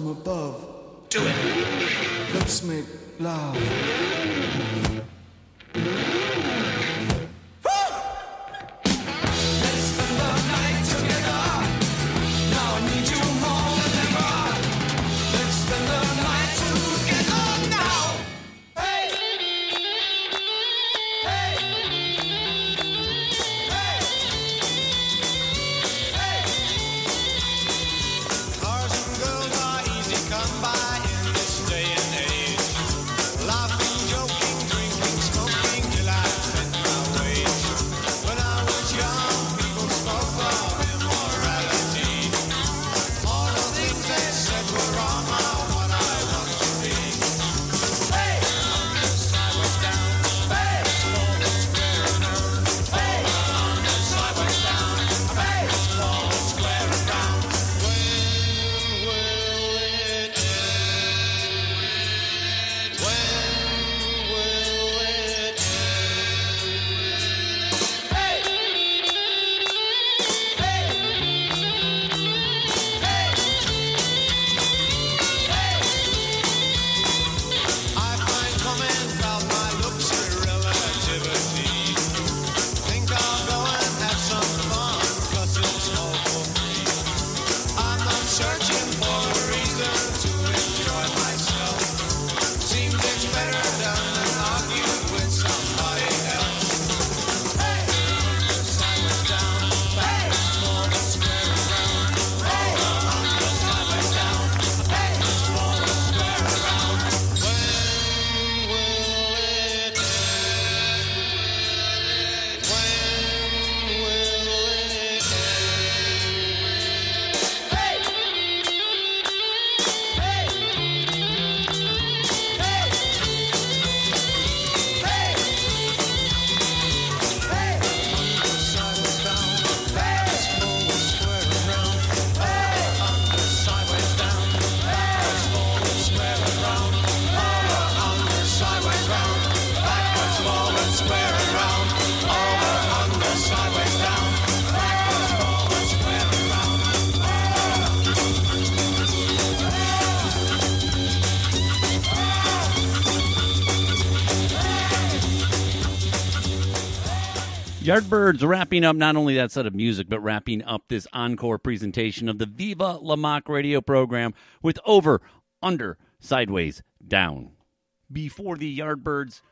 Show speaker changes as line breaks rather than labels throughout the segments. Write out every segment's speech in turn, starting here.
from above.
Do it.
Let's make love.
Yardbirds wrapping up not only that set of music, but wrapping up this encore presentation of the Viva La Mock radio program with Over, Under, Sideways, Down. Before the Yardbirds,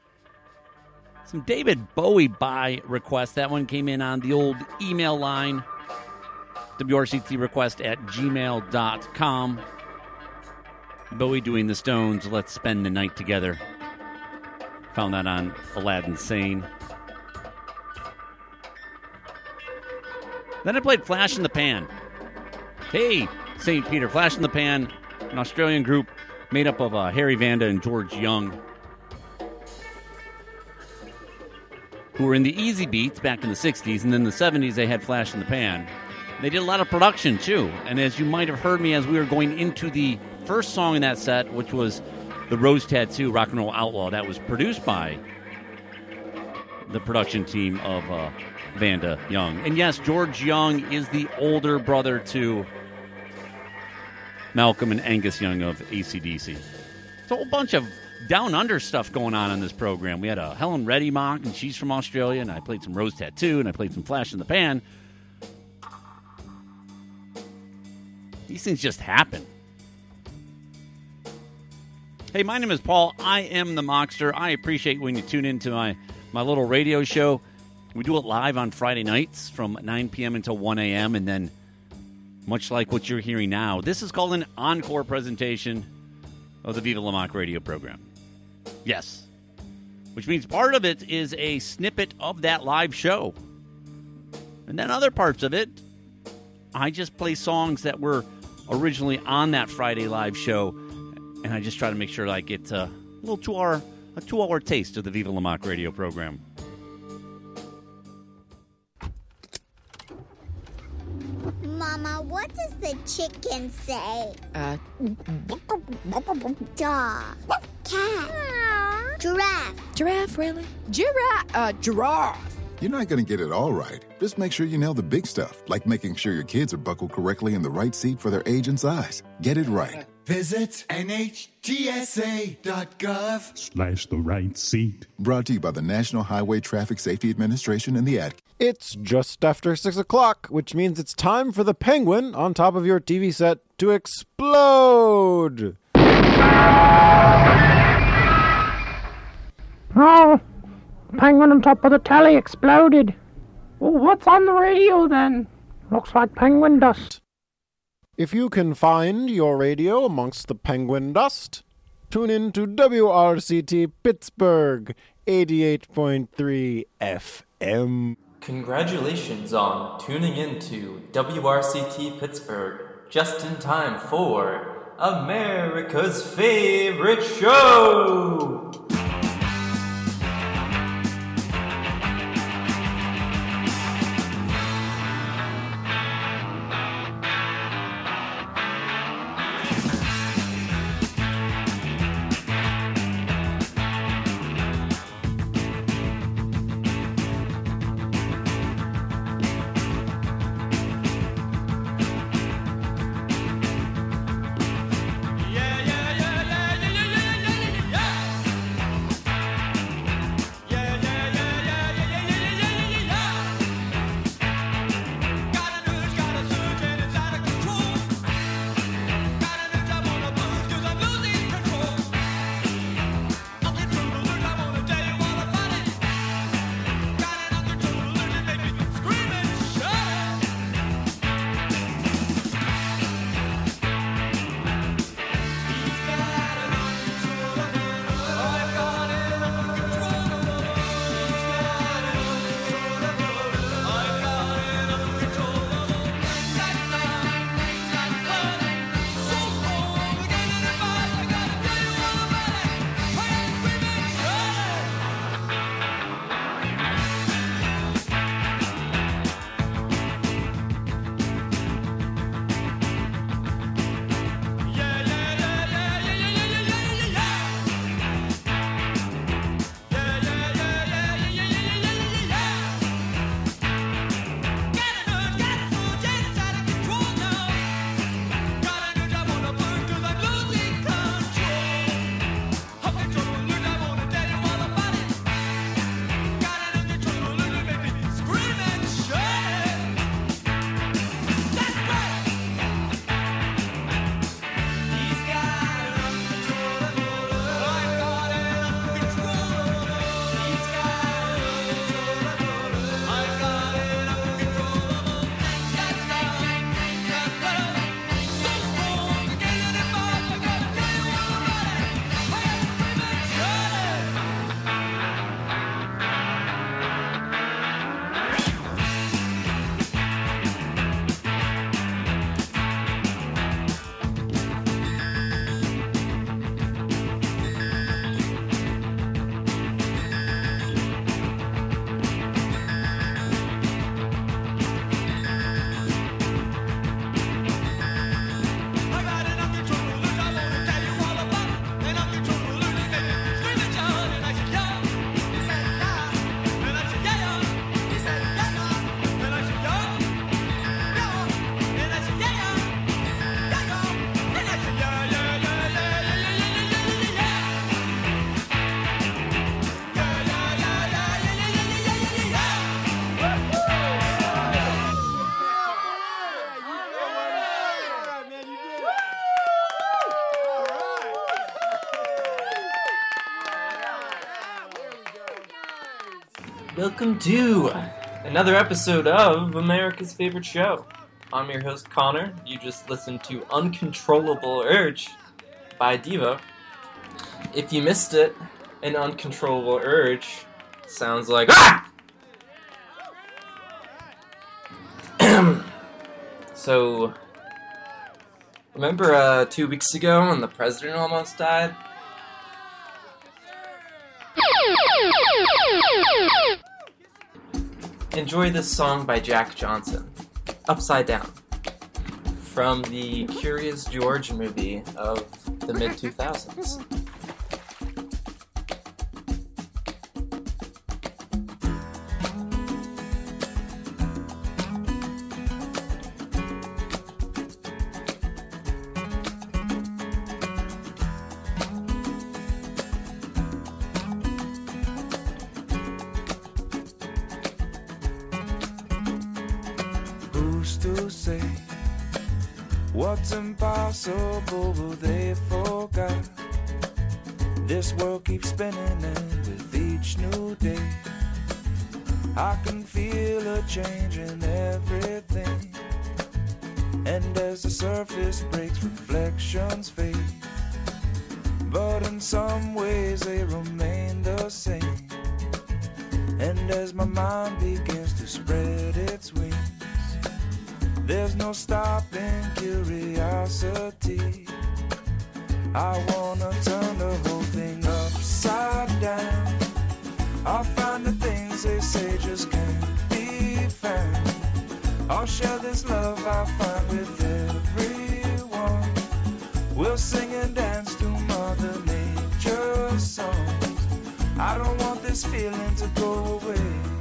some David Bowie by request. That one came in on the old email line, wrctrequest@gmail.com. Bowie doing the Stones, Let's Spend the Night Together. Found that on Aladdin Sane. Then I played Flash in the Pan. Hey, St. Peter, Flash in the Pan, an Australian group made up of Harry Vanda and George Young, who were in the Easy Beats back in the 60s, and then in the 70s they had Flash in the Pan. They did a lot of production, too, and as you might have heard me as we were going into the first song in that set, which was the Rose Tattoo, Rock and Roll Outlaw, that was produced by the production team of Vanda Young. And yes, George Young is the older brother to Malcolm and Angus Young of AC/DC. It's a whole bunch of down under stuff going on this program. We had a Helen Reddy mock, and she's from Australia, and I played some Rose Tattoo, and I played some Flash in the Pan. These things just happen. Hey, my name is Paul. I am the Mockster. I appreciate when you tune into my little radio show. We do it live on Friday nights from 9 p.m. until 1 a.m. And then, much like what you're hearing now, this is called an encore presentation of the Viva La Mock radio program. Yes. Which means part of it is a snippet of that live show. And then other parts of it, I just play songs that were originally on that Friday live show. And I just try to make sure I get a little 2-hour taste of the Viva La Mock radio program.
Mama, what does the chicken say? Dog. Cat. Giraffe.
Giraffe, really? Giraffe.
You're not going to get it all right. Just make sure you nail the big stuff, like making sure your kids are buckled correctly in the right seat for their age and size. Get it right.
Visit NHTSA.gov/the right seat.
Brought to you by the National Highway Traffic Safety Administration and the Ad.
It's just after 6 o'clock, which means it's time for the penguin on top of your TV set to explode.
Oh, the penguin on top of the telly exploded. Well, what's on the radio then? Looks like penguin dust.
If you can find your radio amongst the penguin dust, tune in to WRCT Pittsburgh 88.3 FM.
Congratulations on tuning in to WRCT Pittsburgh just in time for America's favorite show! Welcome to another episode of America's Favorite Show. I'm your host, Connor. You just listened to Uncontrollable Urge by Devo. If you missed it, an uncontrollable urge sounds like ah! So, remember 2 weeks ago when the president almost died? Enjoy this song by Jack Johnson, Upside Down, from the Curious George movie of the mid-2000s.
what's impossible, but they forgot. This world keeps spinning, and with each new day I can feel a change in everything. And as the surface breaks, reflections fade, but in some ways they remain the same. And as my mind begins to spread its wings, there's no stopping curiosity. I wanna turn the whole thing upside down. I'll find the things they say just can't be found. I'll share this love I find with everyone. We'll sing and dance to Mother Nature's songs. I don't want this feeling to go away.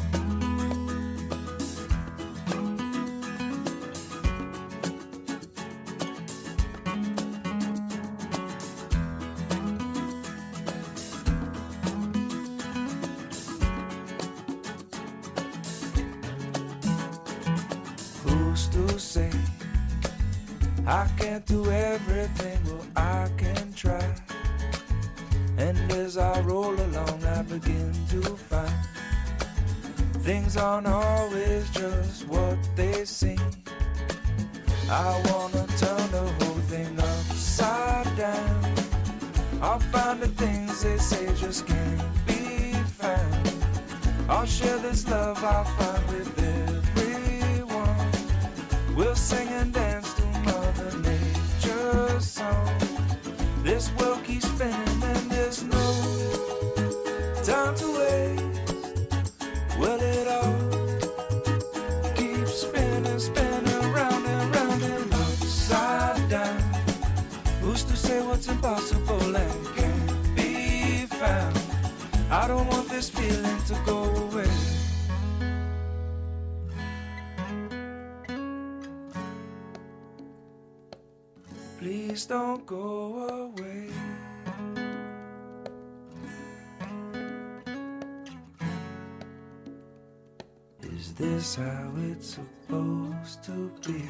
To say I can't do everything, well I can try. And as I roll along I begin to find things aren't always just what they seem. I wanna turn the whole thing upside down. I'll find the things they say just can't be found. I'll share this love I find with everyone. We'll sing and dance to Mother Nature's song. This world keeps spinning and there's no time to waste. Well, it all keeps spinning, spinning round and round and upside down. Who's to say what's impossible and can't be found? I don't want this feeling to go away. Please don't go away. Is this how it's supposed to be?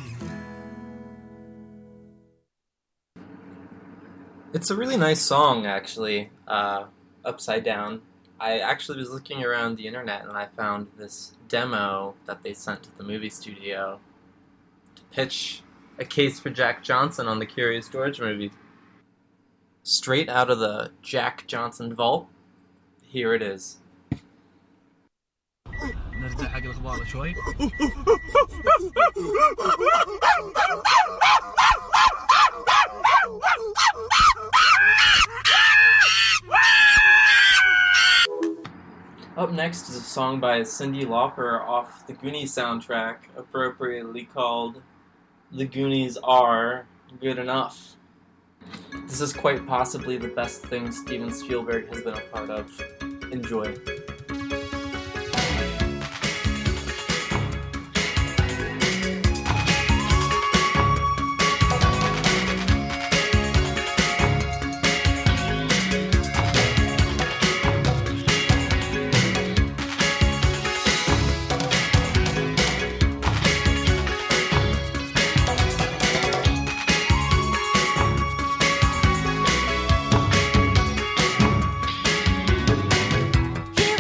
It's a really nice song, actually, Upside Down. I actually was looking around the internet and I found this demo that they sent to the movie studio to pitch a case for Jack Johnson on the Curious George movie. Straight out of the Jack Johnson vault, here it is. Up next is a song by Cyndi Lauper off the Goonies soundtrack, appropriately called The Goonies Are Good Enough. This is quite possibly the best thing Steven Spielberg has been a part of. Enjoy.
Here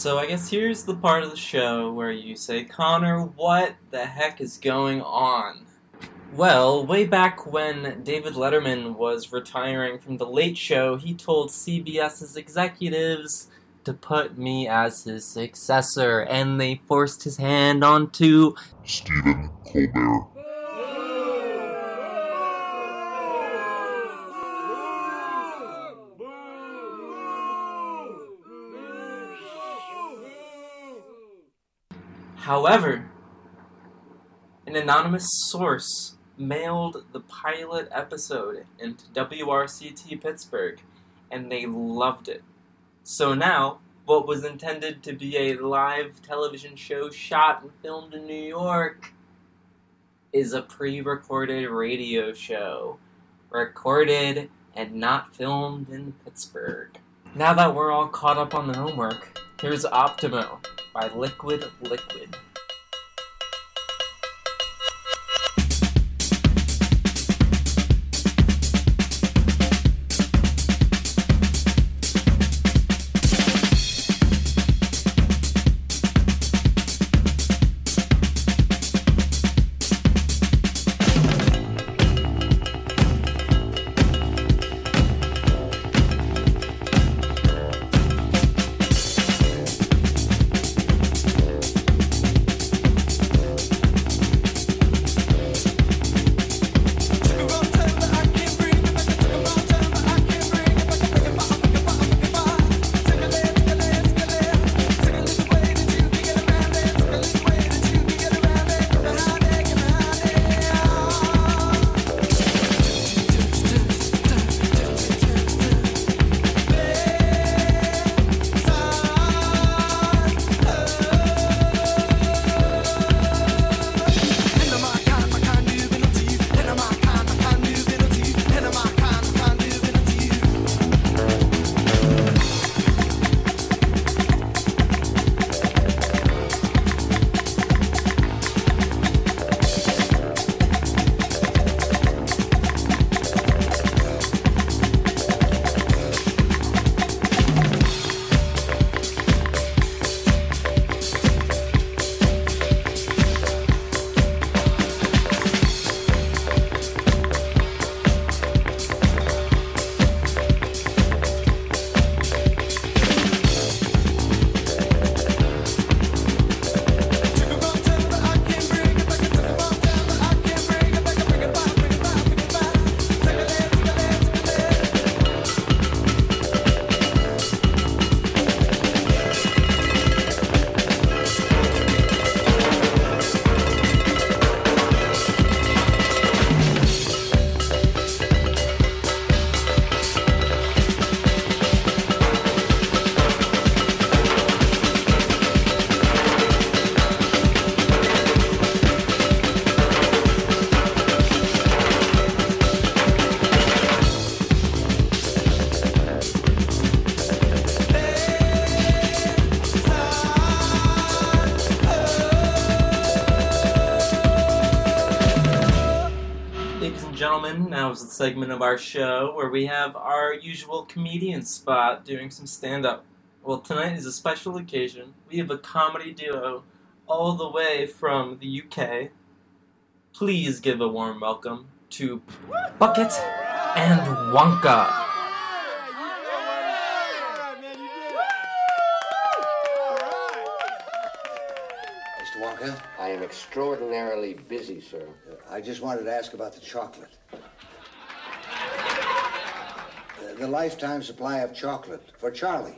So I guess here's the part of the show where you say, Connor, what the heck is going on? Well, way back when David Letterman was retiring from The Late Show, he told CBS's executives to put me as his successor, and they forced his hand onto
Stephen Colbert.
However, an anonymous source mailed the pilot episode into WRCT Pittsburgh, and they loved it. So now, what was intended to be a live television show shot and filmed in New York is a pre-recorded radio show, recorded and not filmed in Pittsburgh. Now that we're all caught up on the homework, here's Optimo by Liquid Liquid. Gentlemen, now is the segment of our show where we have our usual comedian spot doing some stand-up. Well, tonight is a special occasion. We have a comedy duo all the way from the UK. Please give a warm welcome to Bucket and Wonka.
Mr. Wonka? I am extraordinarily busy, sir. I just wanted to ask about the chocolate. The lifetime supply of chocolate for Charlie.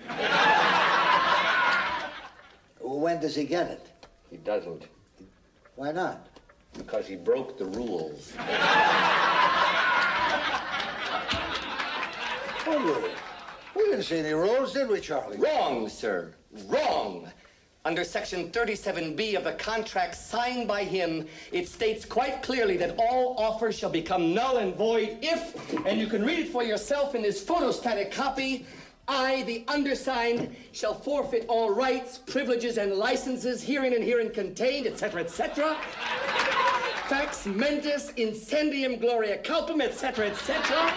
When does he get it? He doesn't. Why not? Because he broke the rules. What rules? We didn't see any rules, did we, Charlie?
Wrong, sir. Wrong. Under Section 37B of the contract signed by him, it states quite clearly that all offers shall become null and void if, and you can read it for yourself in this photostatic copy, I, the undersigned, shall forfeit all rights, privileges, and licenses herein and herein contained, etc., etc. Fax mentis incendium gloria culpum, etc., etc.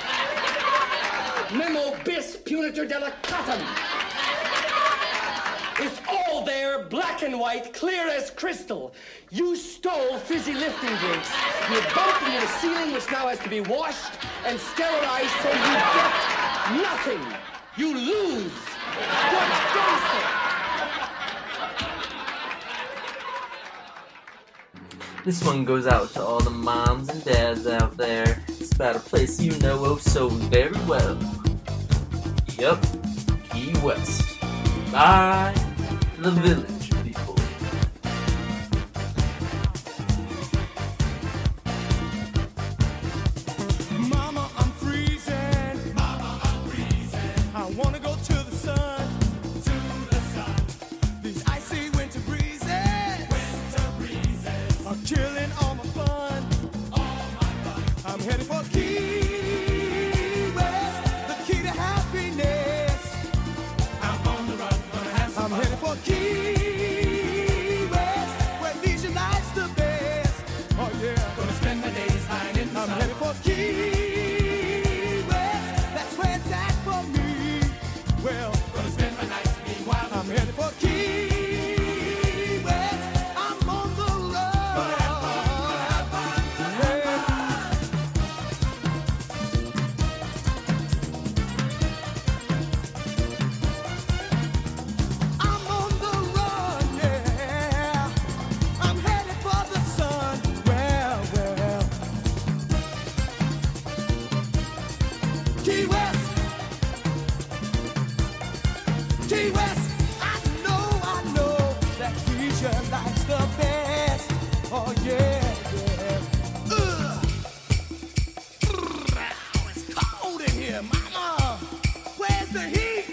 Memo bis punitor delicatum. It's all all there, black and white, clear as crystal. You stole fizzy lifting drinks. You bumped into the ceiling, which now has to be washed and sterilized, so you get nothing. You lose. Good gangster.
This one goes out to all the moms and dads out there. It's about a place you know oh so very well. Yup, Key West. By the Village People.
Mama, I'm freezing. Mama, I'm freezing. I wanna go to the sun. To the sun. These icy winter breezes. Winter breezes. Are killing all my fun. All my fun. I'm headed for Key West. The key to happiness. I'm on the run. Gonna have some fun. I'm headed for Key West. Where leisure life's the best. Oh yeah. Gonna spend my days hiding in the sun. I'm headed for Key West. That's where it's at for me. Well, gonna spend my nights being wild. I'm headed for Key West. I'm on the road. Gonna have fun. Gonna have fun. Gonna have I'm on the run, yeah. I'm headed for the sun. Well, well. Key West. Key West. I know that leisure life's the best. Oh yeah, yeah. It's cold in here, mama. Where's the heat?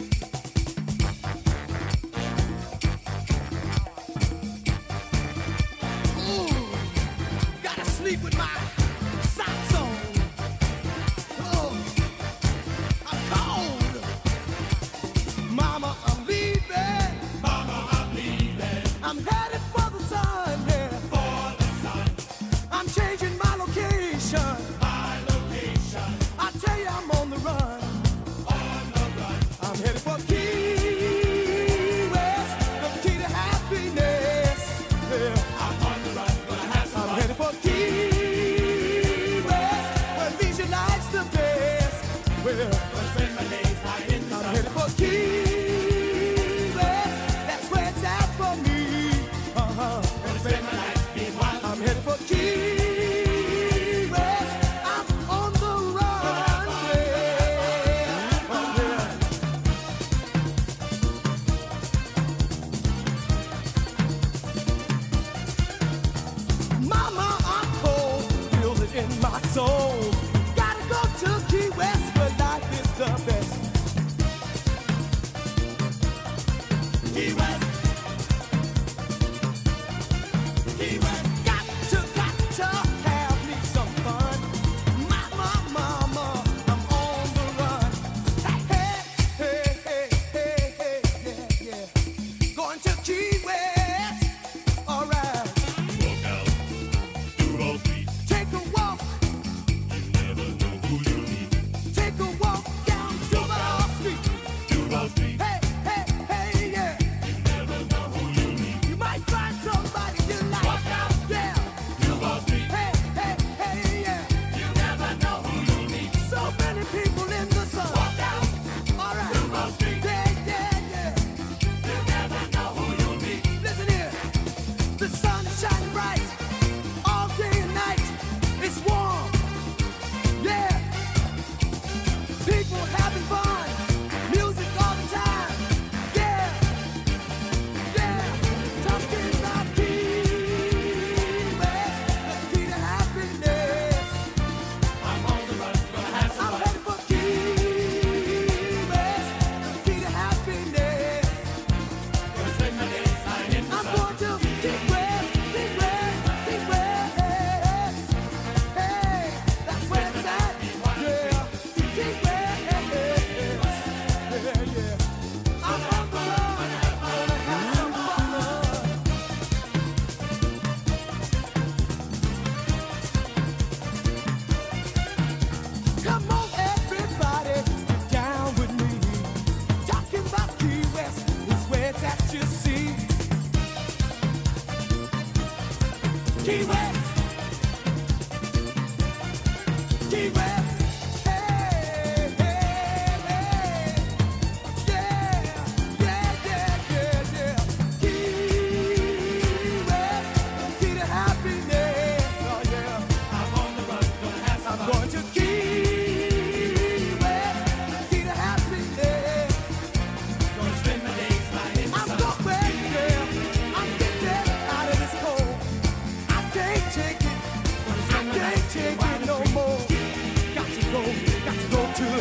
Ooh, gotta sleep with my socks on. Oh, I'm cold. Mama, I'm leaving. Mama, I'm leaving. I'm headed for the sun, yeah. For the sun. I'm changing my location. My location. I tell you, I'm on the run. On the run. I'm headed for Key West, the key to happiness. Yeah. I'm on the run, gonna have some fun. I'm headed for Key West, where leisure life's the best. Well, gonna spend my days hiding in the sun. I'm headed for Key West, that's where it's at for me. Gonna spend my nights being wild. I'm headed for Key West. I'm on the run. Yeah. Oh, yeah. Mama, I'm cold, feel it in my soul. Gotta go to Key West where life is the best. Key West. Key West. Got to have me some fun. Mama, I'm on the run. Hey, yeah. Going to Key West. All right. Walk out, Duval Street. Take a walk. You never know who you meet. Take a walk down Duval Street. Duval Street. Hey, yeah. You never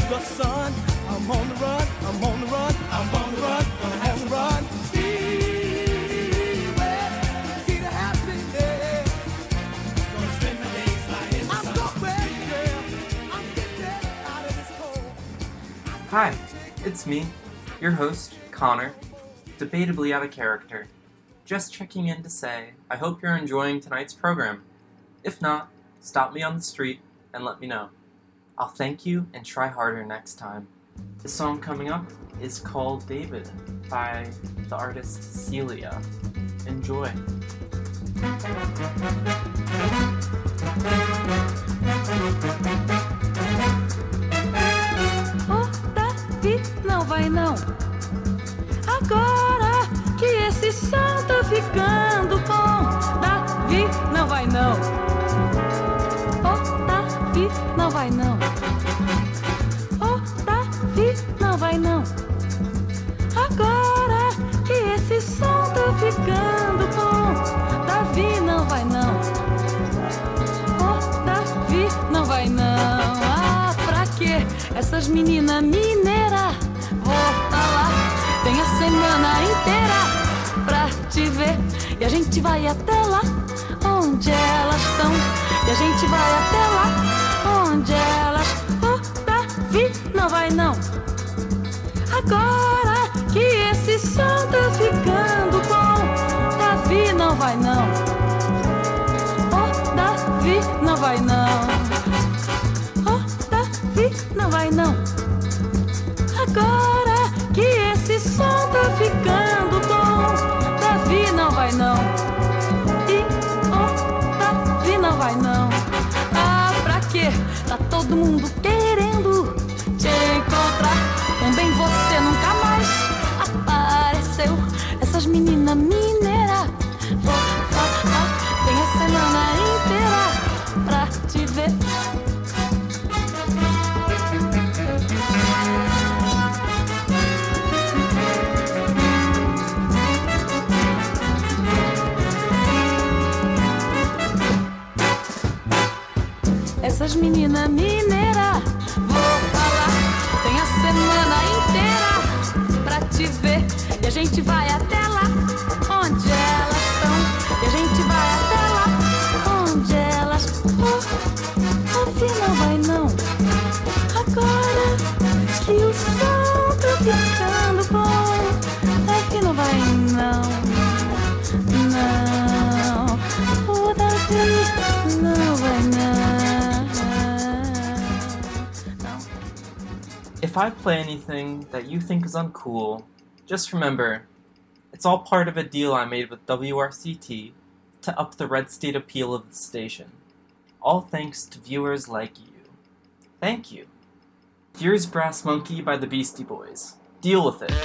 the sun. I'm on the run, I'm on the run, I'm on the run, I'm on the run.
Hi, it's me, your host, Connor, debatably out of character. Just checking in to say, I hope you're enjoying tonight's program. If not, stop me on the street and let me know. I'll thank you and try harder next time. The song coming up is called David by the artist Celia. Enjoy.
Não vai não. Agora que esse som tá ficando bom, Davi não vai não. Oh, Davi não vai não. Oh, Davi não vai não. Agora que esse som tá ficando bom, Davi não vai não. Oh, Davi não vai não. Ah, pra quê? Essas meninas mineiras, vou falar, tem a semana inteira pra te ver. E a gente vai até lá, onde elas estão. E a gente vai até lá, onde elas... Oh, Davi, não vai não. Agora que esse som tá ficando bom, Davi, não vai não. Oh, Davi, não vai não. Não vai não. Agora que esse som tá ficando bom, Davi não vai não. E oh, Davi não vai não. Ah, pra quê? Tá todo mundo querendo te encontrar. Também você nunca mais apareceu. Essas meninas mineiras, tem a semana inteira pra te ver. Essas meninas mineiras, vou falar, tem a semana inteira pra te ver. E a gente vai até lá, onde elas estão. E a gente vai até lá, onde elas... Oh, Davi não vai não. Agora que o som tá ficando bom, Davi não vai não. Não, oh, Davi não vai não.
If I play anything that you think is uncool, just remember, it's all part of a deal I made with WRCT to up the red state appeal of the station. All thanks to viewers like you. Thank you. Here's Brass Monkey by the Beastie Boys. Deal with it.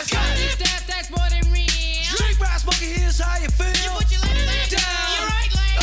Drink Brass Monkey, here's how you feel. You put your down. You're right,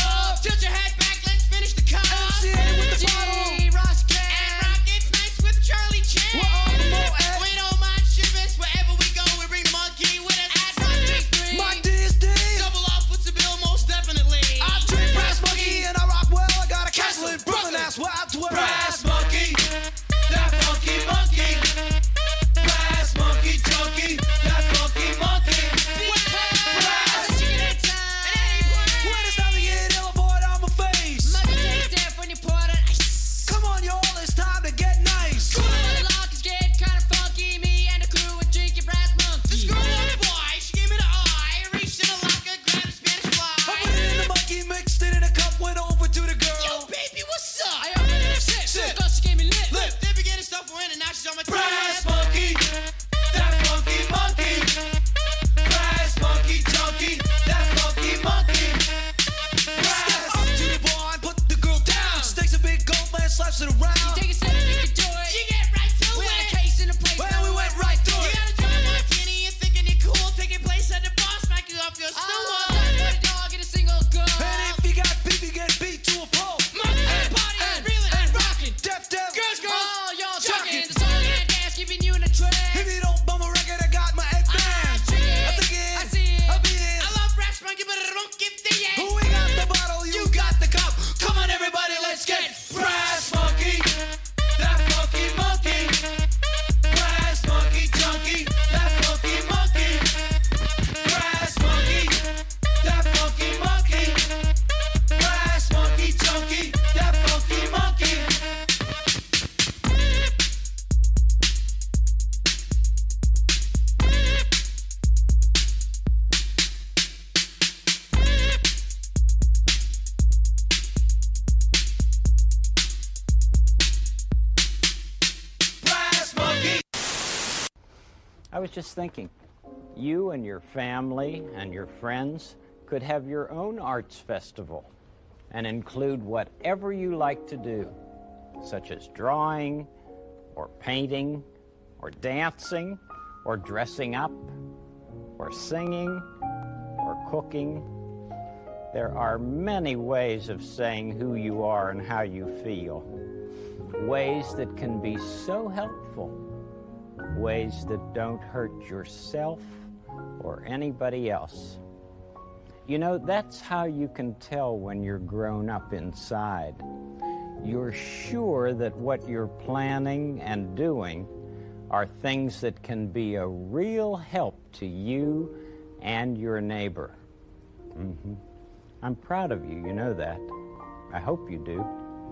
was just thinking, you and your family and your friends could have your own arts festival and include whatever you like to do, such as drawing, or painting, or dancing, or dressing up, or singing, or cooking. There are many ways of saying who you are and how you feel. Ways that can be so helpful. Ways that don't hurt yourself or anybody else. You know, that's how you can tell when you're grown up inside. You're sure that what you're planning and doing are things that can be a real help to you and your neighbor. I'm proud of you, you know that. I hope you do.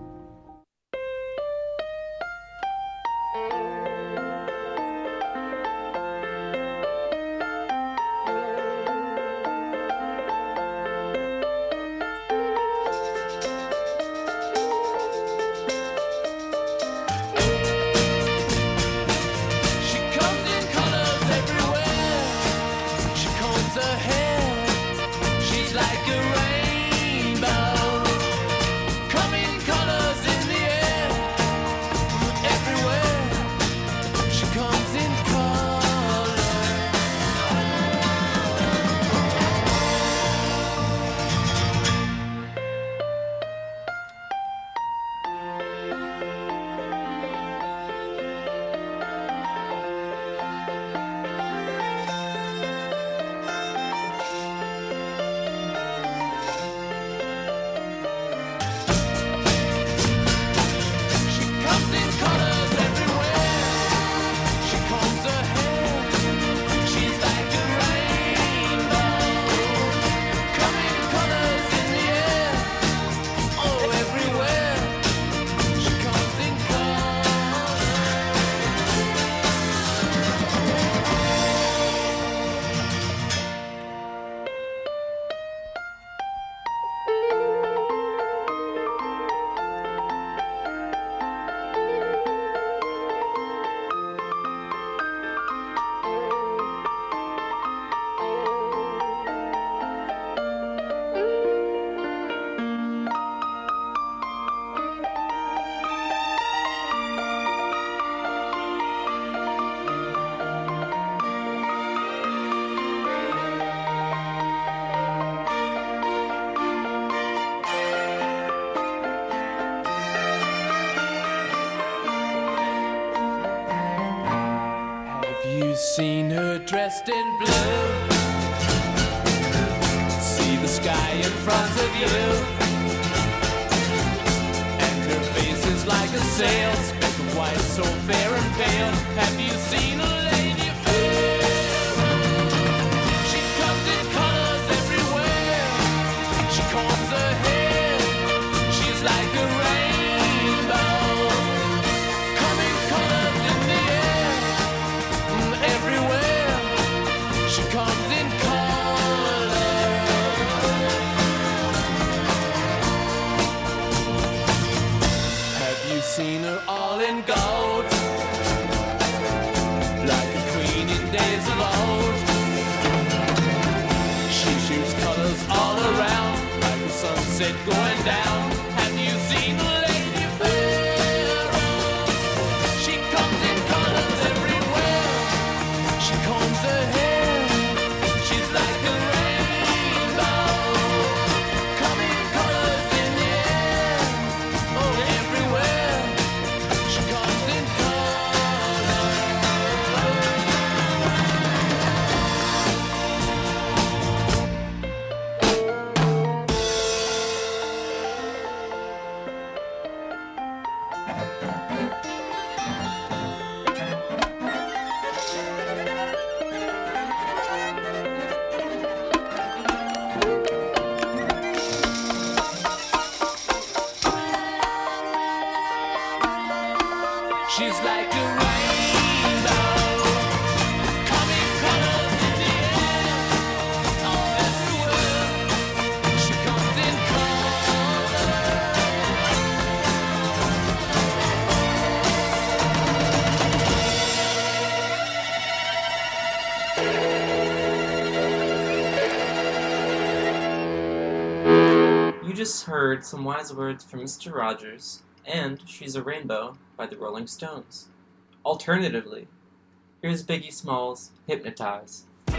Seen her dressed in blue. See the sky in front of you, and her face is like a sail, speck of white, so fair and pale. Have you seen a lady fair? She comes in colors everywhere. She combs her hair. She's like a rainbow, coming colors in the air. Everywhere she comes in color. Have you seen her all in gold, like a queen in days of old? She shoots colors all around, like the sunset going down. Have you seen the lady fair? She comes in colors everywhere. She combs her hair. She's like a rainbow, coming colors in the air. Oh, everywhere she comes in color. She's like a rainbow, coming colors in the air. Oh, everywhere she comes in color.
just heard some wise words from Mr. Rogers and She's a Rainbow by the Rolling Stones. Alternatively, here's Biggie Smalls' Hypnotize.
Come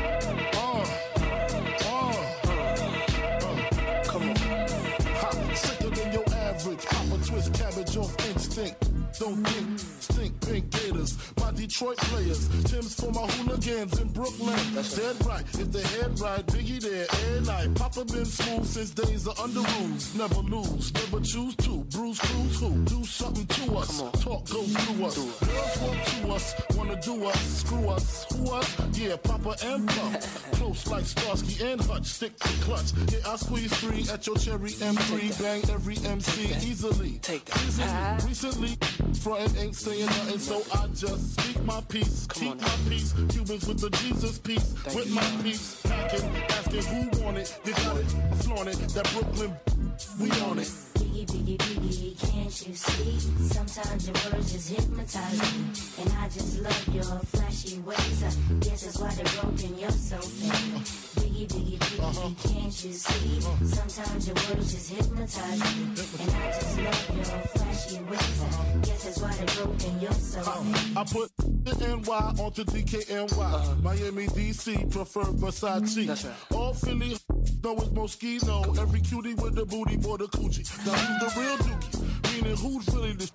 on. Hot, sicker than your average. Papa twist cabbage off instinct. Don't think, stink, pink gators. My Detroit players. Tim's for my hooligans in Brooklyn. That's dead right. If the head right, Biggie there every night. Papa been smooth since days of under rules. Never lose, never choose to. Bruce Cruz who? Do something to us. Talk go through us. Girls want to us, wanna do us. Screw us, who us? Yeah, Papa and Pump. Close like Starsky and Hutch. Stick to clutch. Yeah, I squeeze 3 at your cherry M3. Bang every MC easily. Recently, frontin' ain't saying nothing, so I just speak my peace. Keep my peace. Cubans with the Jesus peace. With my peace. Packing, asking who want it. You got it, flaunt it. That Brooklyn, we on it.
Biggie, biggie, biggie, can't you see? Sometimes your words just hypnotize me. And I just love your flashy ways. I guess that's why they're broken, you're so fake. Biggie, biggie, biggie, can't you see? Sometimes your words just hypnotize me. And I just love your flashy ways. I guess that's why they're broken, you're so fake.
I put the NY onto DKNY. Miami, DC, prefer Versace. That's right. All Philly know it's Moschino. Every cutie with the booty, boy, the coochie. Now who's the real dookie? Meaning who's really the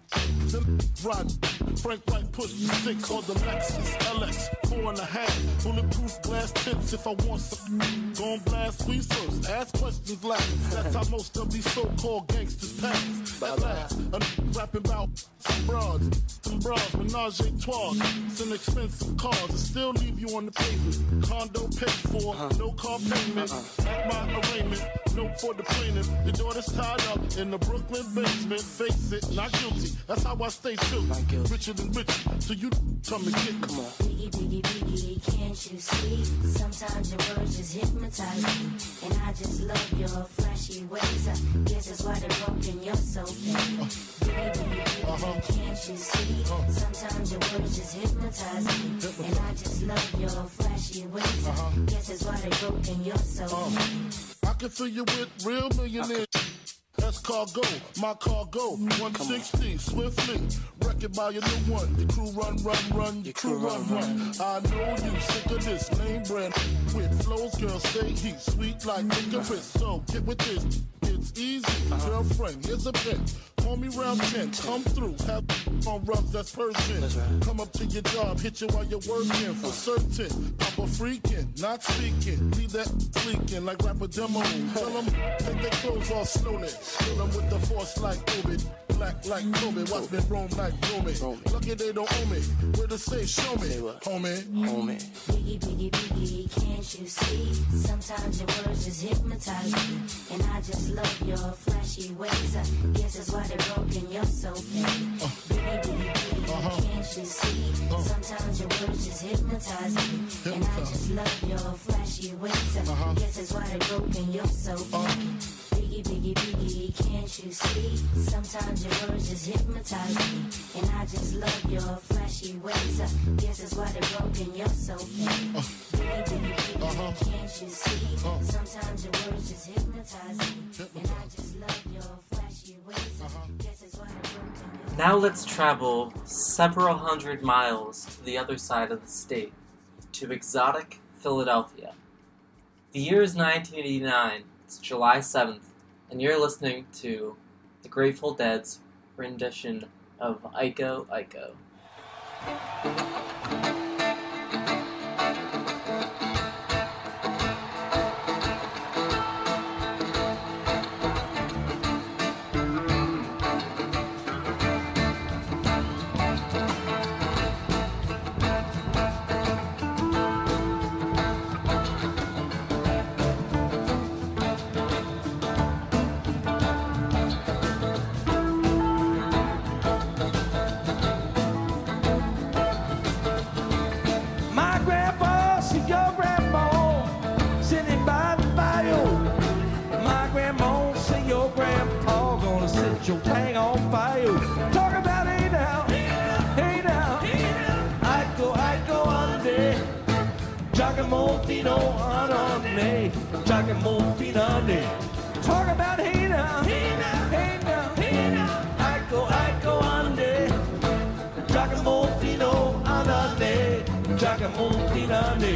rod? Frank White push the 6 on the Lexus LX 4.5. Bulletproof glass tips if I want some. Gon' blast we first. Ask questions last. That's how most of these so-called gangsters pass. At last, a rapping about some bras, menage a trois. Some expensive cars and still leave you on the pavement. Condo paid for, no car payment. At my arraignment, note for the plaintiff. Your daughter's tied up in the Brooklyn basement. Face it, not guilty. That's how I stay true. Richer than rich, so you come and get me. Come on.
Biggie, biggie, biggie, can't you see? Sometimes your words just hypnotize me. And I just love your flashy ways. I guess that's why they're broken, you're so fake. Biggie, biggie, biggie, can't you see? Sometimes your words just hypnotize me. And I just love your flashy ways. I guess that's why they're broken, you're so fake.
I can fill you with real millionaires. That's cargo, my cargo, 160, swiftly, wreck it by your new one. Your crew run, your crew run. I know you sick of this name brand with flows, girl, stay heat, sweet like licorice. So get with this, it's easy, girlfriend, here's a pin. Call me round 10, come through, have on rubs, that's Persian. Come up to your job, hit you while you're working, for certain. Papa freaking, not speaking, leave that leaking like rapper demo. Tell them, take their clothes off slowly. Kill them with the force like Obi, black like Kobe. Watch me roam like Romy. Lucky they don't owe me. Where to say, show me, homie.
Biggie, biggie, biggie, can't you see? Sometimes your words just hypnotize me. And I just love your flashy ways. I guess that's why they're broken, you're so fake. Biggie, biggie, biggie, can't you see? Sometimes your words just hypnotize me. And I just love your flashy ways. I guess that's why they're broken, you're so fake. Biggie, biggie, biggie, can't you see? Sometimes your words just hypnotize me. And I just love your flashy ways. I guess that's why they're broken, you're so fake. Biggie, biggie, biggie, can't you see? Sometimes your words just hypnotize me. And I just love your flashy ways. I guess that's why they're broken, you're so fake.
Now let's travel several hundred miles to the other side of the state, to exotic Philadelphia. The year is 1989. It's July 7th. And you're listening to the Grateful Dead's rendition of Iko Iko.
Your tang on fire. Talk about hey now, hey now. I go on there. Giacomo Fino on me. Giacomo Fino on there.
Talk about hey now, hey now, hey now, hey now. I go on day. Giacomo Fino Anande, Giacomo Finande.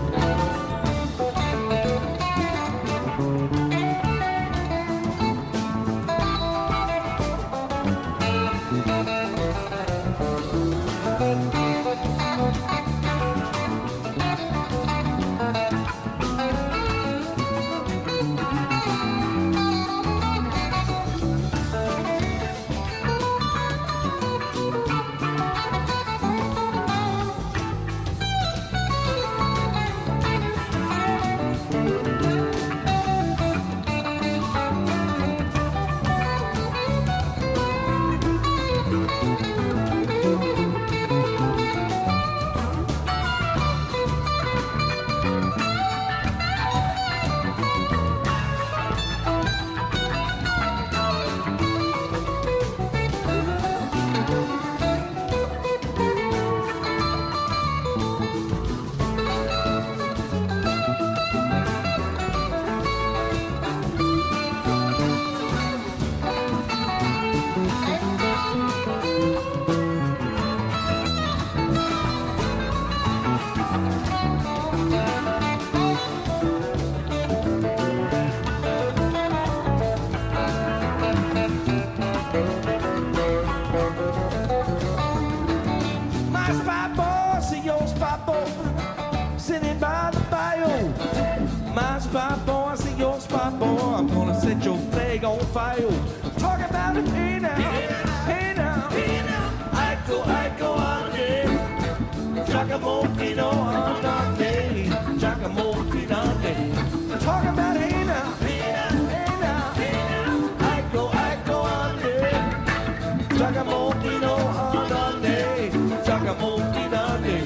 I'm gonna set your flag on fire. Talk about it, hey now, hey now, hey now. I go on day. Giacomo Pino Andante, Giacomo Pinante. Talk about it, hey now, hey now, hey now, hey now. I go on day. Giacomo Pino Andante, Giacomo Pinante.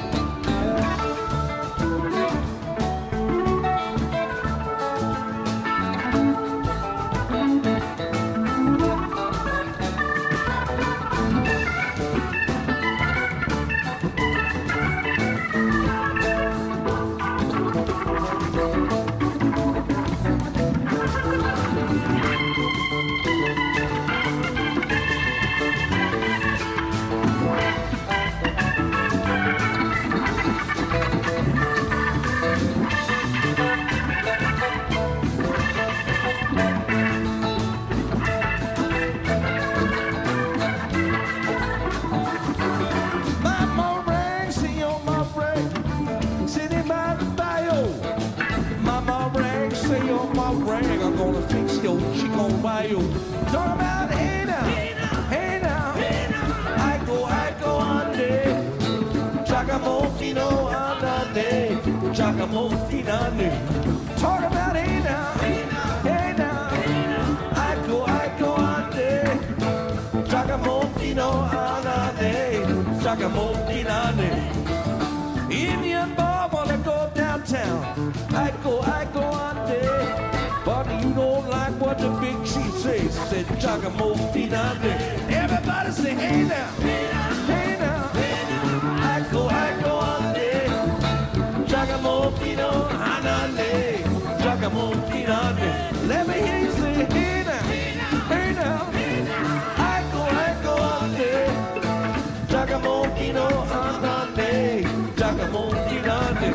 I'm gonna fix your chick on bio. Talk about hey now, hey now, hey now. I go on day. Giacomo Fino Andante, Giacomo Finande. Talk about hey now, hey now, hey now. I go on day. Giacomo Fino Andante, Giacomo Finande. Indian bar wanna go downtown. I go on day. But you don't like what the big chief says, said Giacomo Finande. Everybody say, hey now, hey now, hey now, hey now. I go on day. Giacomo Pino Anande, Giacomo Finande. Let me hear you say, hey now, hey now, hey now. I go on day. Giacomo Pino Anande, Giacomo Finande.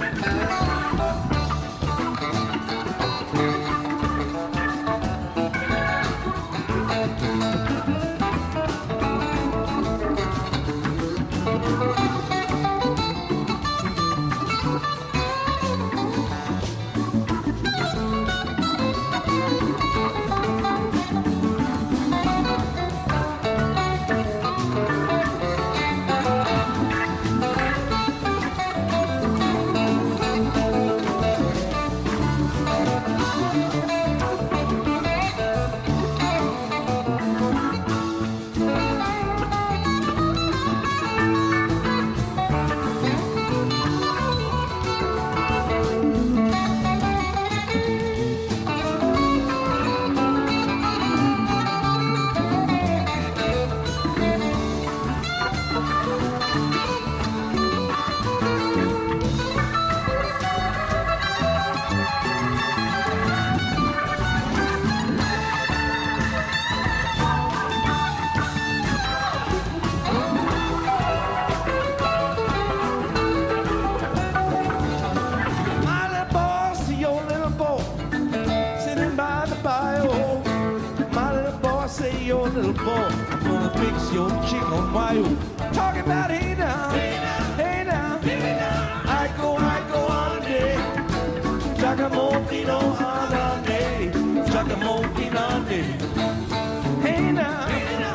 little boy, I'm gonna fix your chick on wild. Talking about hey now, hey now, I go on a day. Jacamofino on a day, Jacamofino on a day. Hey now,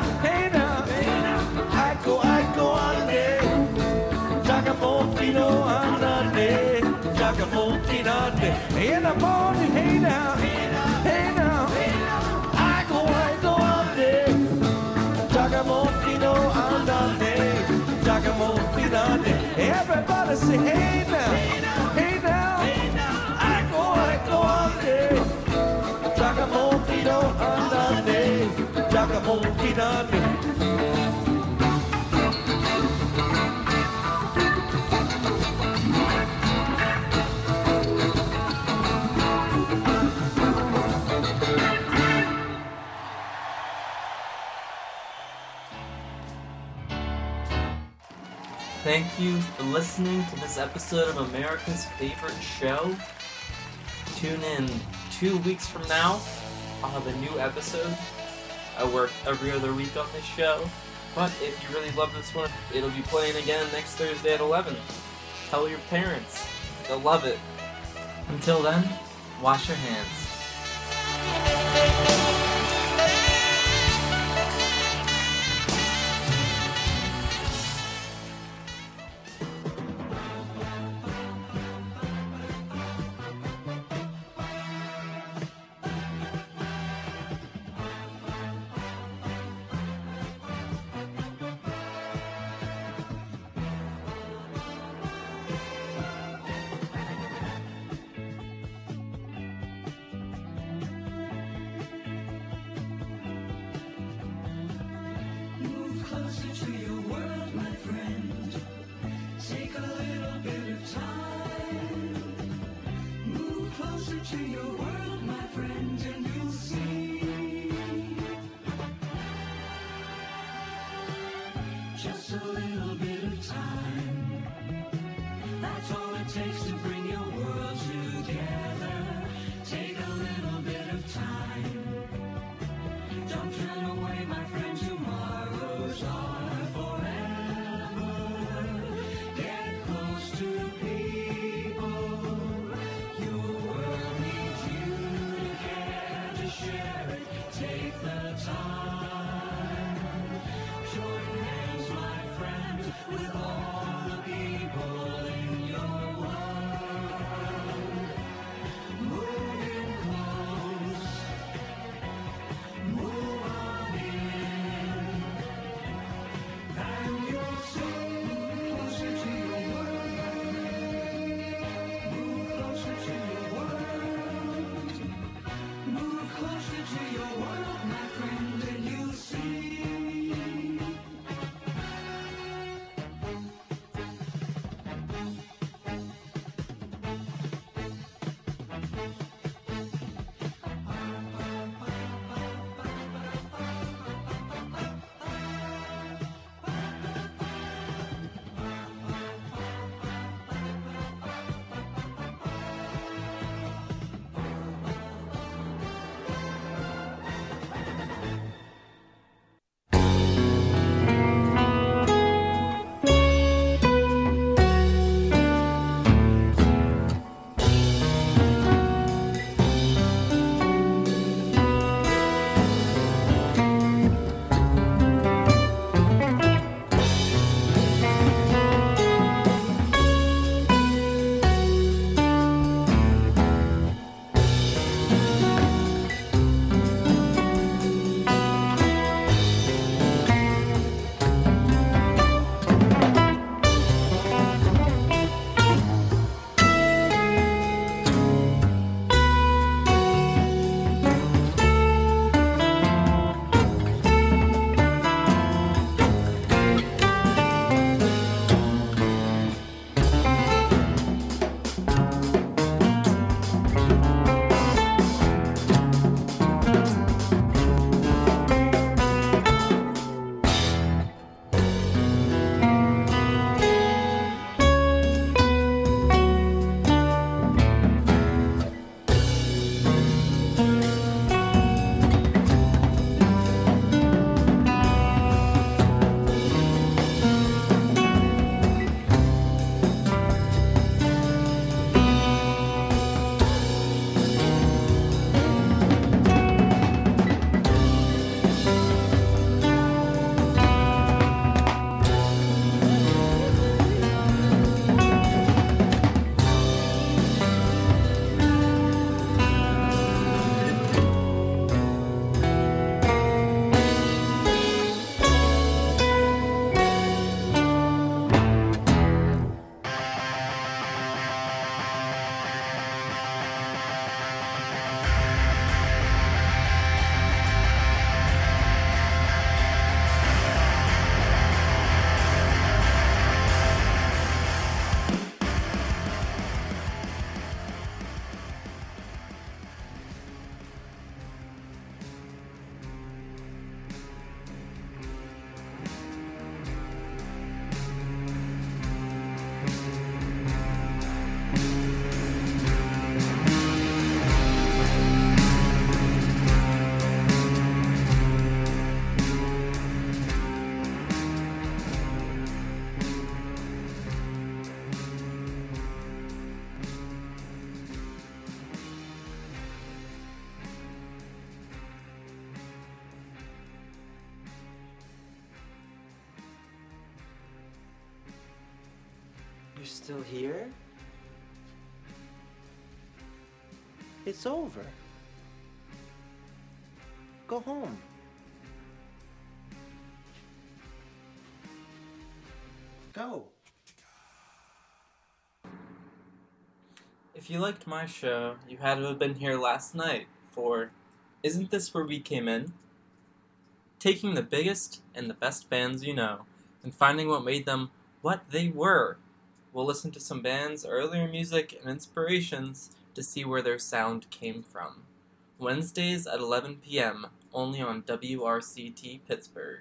I go on a day. Jacamofino on a day, Jacamofino on a day. In the morning, hey now, I go on a day. Jacamofino on a day, Jacamofino on a day. Everybody say hey now, I go on a day. Jacamofino on a day, Jacamofino on a day.
Thank you for listening to this episode of America's Favorite Show. Tune in 2 weeks from now. I'll have a new episode. I work every other week on this show. But if you really love this one, it'll be playing again next Thursday at 11. Tell your parents. They'll love it. Until then, wash your hands.
Closer to your world, my friend. Take a little bit of time. Move closer to your world, my friend, and you'll see. Just a little bit of time. That's all it takes to bring your world together. Take a little bit of time. Don't turn away, my friend, tomorrow's are forever. Get close to people. Your world needs you
still here? It's over. Go home. Go.
If you liked my show, you had to have been here last night for Isn't This Where We Came In? Taking the biggest and the best bands you know and finding what made them what they were. We'll listen to some bands' earlier music and inspirations to see where their sound came from. Wednesdays at 11 p.m., only on WRCT Pittsburgh.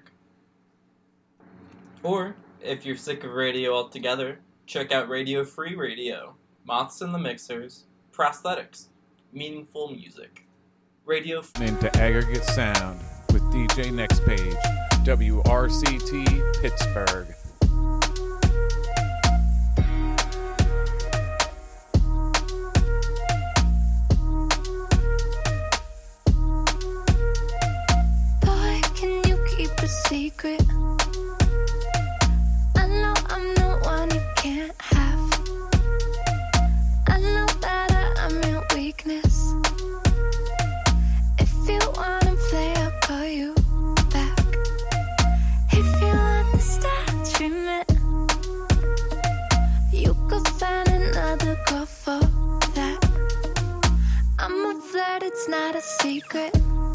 Or, if you're sick of radio altogether, check out Radio Free Radio, Moths in the Mixers, Prosthetics, Meaningful Music. Radio
Into Aggregate Sound with DJ Next Page, WRCT Pittsburgh.
Boy, can you keep a secret? I know I'm the one you can't have. I know that I'm your weakness. If you wanna play, I'll call you back. If you understand treatment, you could find another girl for that. I'm a flirt, it's not a secret.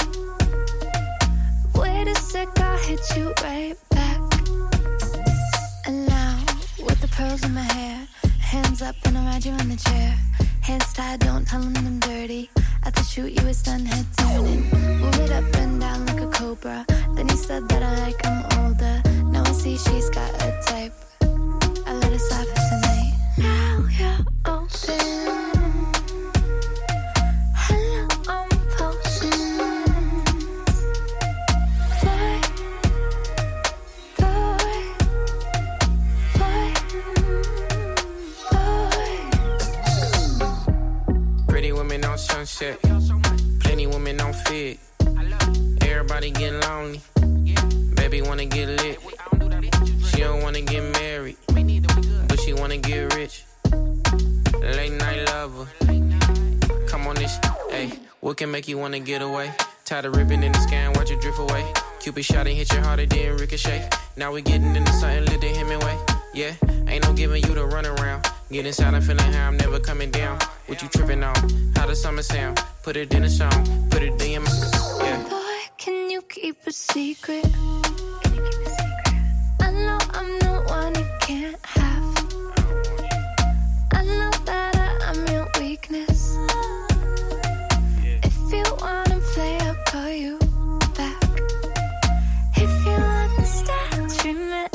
Wait a sec, I'll hit you right back. And now, with the pearls in my hair, hands up and I'll ride you in the chair. Hands tied, don't tell them I'm dirty. At the shoot, you was done head turning. Move it up and down like a cobra. Then he said that I like him older. Now I see she's got a type. I let it slide for tonight. Now you're open. Hello, I'm potent.
Pretty women on Sunset, plenty women on Fit. Everybody get lonely, baby wanna get lit. She don't wanna get married, but she wanna get rich. Late night lover, come on this, hey. What can make you wanna get away? Tie the ribbon in the sky and watch it drift away. Cupid shot and hit your heart, it didn't ricochet. Now we getting into something lit the Hemingway. Yeah, ain't no giving you the run around. Get inside, I'm feeling how I'm never coming down. What you tripping on? How the summer sound? Put it in a song, put it in my, yeah.
Boy, can you keep a secret? I know I'm the one you can't have. I know that I'm your weakness. If you wanna play, I'll call you back. If you understand treatment,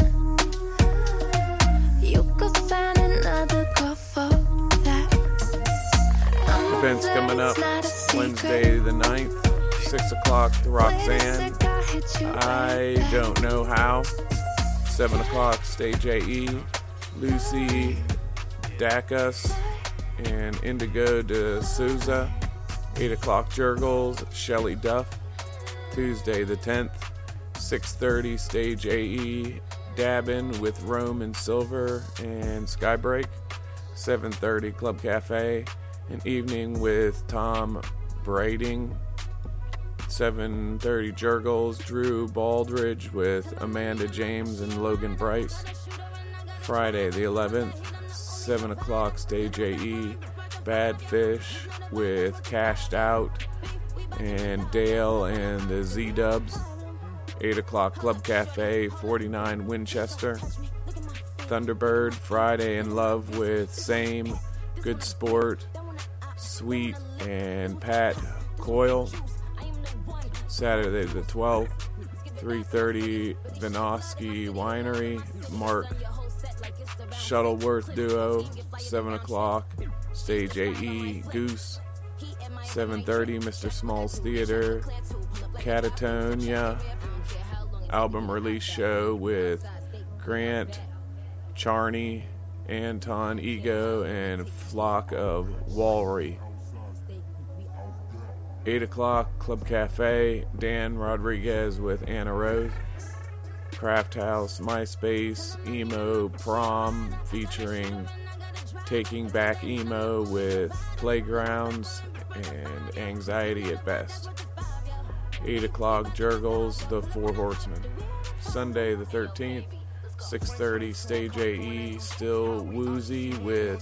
you could find another girl for that.
Events coming up Wednesday the 9th, 6 o'clock, the Roxanne. I don't know how. 7 o'clock, Stage AE, Lucy Dacus, and Indigo de Souza. 8 o'clock, Jurgles, Shelly Duff. Tuesday the 10th, 6:30, Stage AE, Dabbin with Rome and Silver and Skybreak. 7:30, Club Cafe, an evening with Tom Brading. 7:30, Jurgles, Drew Baldridge with Amanda James and Logan Bryce. Friday the 11th, 7 o'clock, Stage AE, Bad Fish with Cashed Out and Dale and the Z-Dubs. 8 o'clock, Club Cafe, 49 Winchester. Thunderbird, Friday in Love with Same, Good Sport, Sweet, and Pat Coyle. Saturday the 12th, 3:30, Vinoski Winery, Mark Shuttleworth Duo. 7 o'clock, Stage AE, Goose. 7:30, Mr. Smalls Theater, Catatonia. Album release show with Grant, Charney, Anton Ego, and Flock of Walry. 8 o'clock, Club Cafe, Dan Rodriguez with Anna Rose. Craft House, MySpace, Emo Prom featuring Taking Back Emo with Playgrounds and Anxiety at Best. 8 o'clock, Jurgles, The Four Horsemen. Sunday the 13th, 6:30, Stage AE, Still Woozy with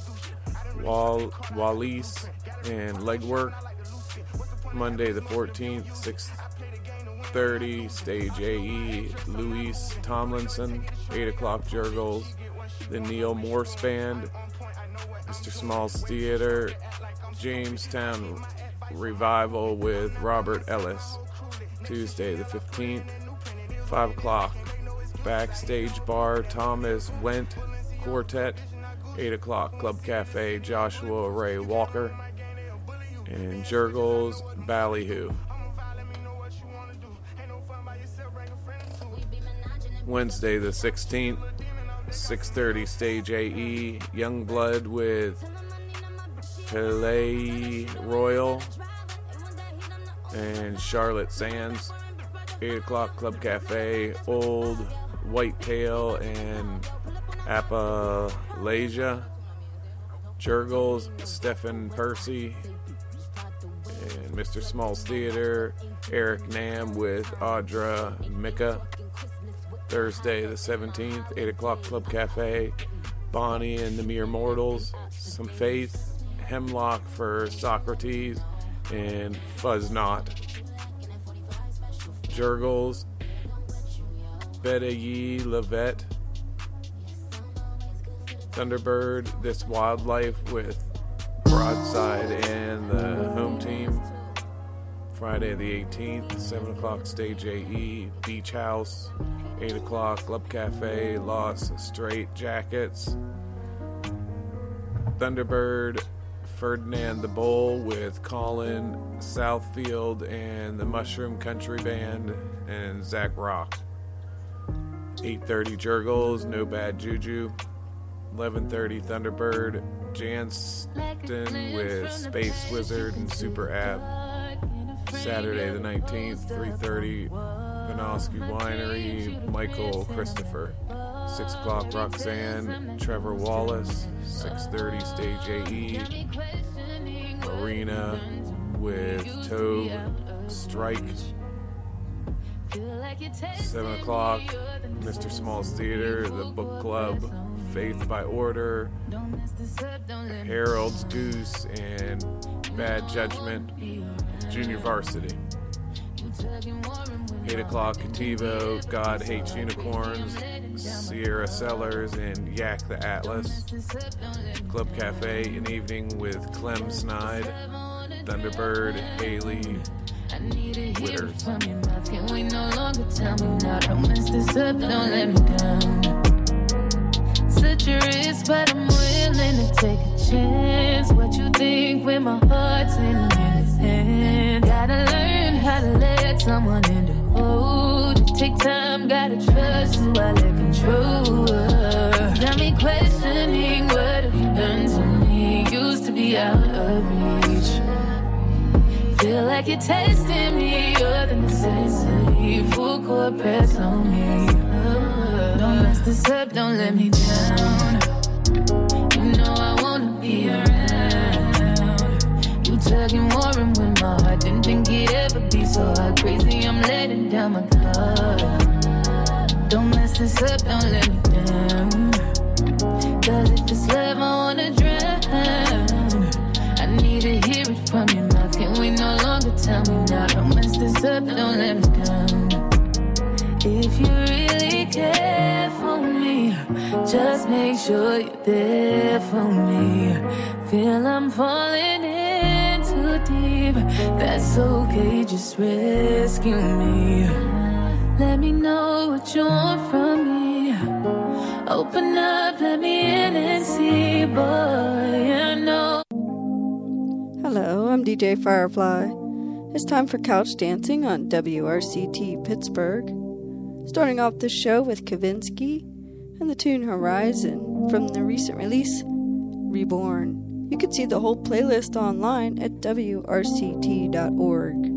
Wallis and Legwork. Monday the 14th, 6:30, Stage AE, Louise Tomlinson. 8 o'clock, Jurgles, The Neil Morse Band, Mr. Small's Theater, Jamestown Revival with Robert Ellis. Tuesday the 15th, 5 o'clock, Backstage Bar, Thomas Went Quartet. 8 o'clock, Club Cafe, Joshua Ray Walker. And Jurgles, Ballyhoo. Wednesday the 16th, 6:30, Stage AE, Youngblood with Palais Royal and Charlotte Sands. 8 o'clock, Club Cafe, Old Whitetail and Appalachia. Jurgles, Stephen Percy and Mr. Small's Theater, Eric Nam with Audra Mika. Thursday the 17th, 8 o'clock, Club Cafe, Bonnie and the Mere Mortals, Some Faith, Hemlock for Socrates, and Fuzz Knot. Jurgles, Bedaye Levette, Thunderbird, This Wildlife with Broadside and the Home Team. Friday the 18th, 7 o'clock, Stage AE, Beach House. 8 o'clock, Club Cafe, Lost Straight Jackets. Thunderbird, Ferdinand the Bull with Colin Southfield and the Mushroom Country Band and Zach Rock. 8:30, Jurgles, No Bad Juju. 11:30, Thunderbird, Janston with Space Wizard and Super Ab. Saturday the 19th, 3:30, Vinoski Winery, Michael Christopher. 6 o'clock, Roxanne, Trevor Wallace. 6:30, Stage AE, Arena with Tove Strike. 7 o'clock, Mr. Small's Theater, The Book Club, Faith by Order, Harold's Goose, and Bad Judgment, Junior Varsity. 8 o'clock, Kativo, God Hates Unicorns, Sierra Sellers, and Yak the Atlas. Club Cafe, An Evening with Clem Snide, Thunderbird, Haley Witters.
Can we no longer tell me now? Don't mess this up, don't let me down. Slit your wrist, but I'm willing to take a chance. What you think when my heart's in his hand? Gotta learn how to let someone in the hold. Take time, gotta trust who I let control her. Got me questioning what have you done to me? Used to be out of reach. Feel like you're testing me, you're the necessity. Full court press on me. Don't mess this up, don't let me down. You know I wanna be around. You tugging, warring with my heart. Didn't think it'd ever be so hard. Crazy, I'm letting down my guard. Don't mess this up, don't let me down. Cause if it's love, I wanna drown. I need to hear it from your mouth. Can we no longer tell me now? Don't mess this up, don't let me down. If you really care for me, just make sure you're there for me. Feel I'm falling in too deep. That's okay, just rescue me. Let me know what you want from me. Open up, let me in and see, boy, I know.
Hello, I'm DJ Firefly. It's time for Couch Dancing on WRCT Pittsburgh. Starting off the show with Kavinsky and the tune Horizon from the recent release, Reborn. You can see the whole playlist online at WRCT.org.